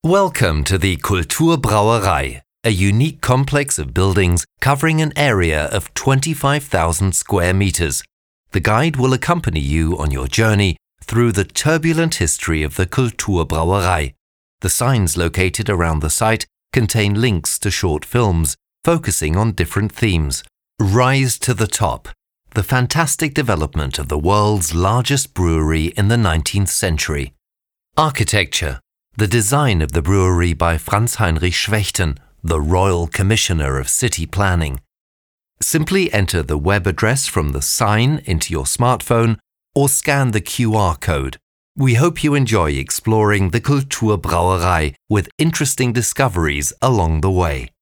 Welcome to the Kulturbrauerei, a unique complex of buildings covering an area of 25,000 square meters. The guide will accompany you on your journey through the turbulent history of the Kulturbrauerei. The signs located around the site contain links to short films focusing on different themes. Rise to the Top, the fantastic development of the world's largest brewery in the 19th century. Architecture, the design of the brewery by Franz Heinrich Schwechten, the Royal Commissioner of City Planning. Simply enter the web address from the sign into your smartphone or scan the QR code. We hope you enjoy exploring the Kulturbrauerei with interesting discoveries along the way.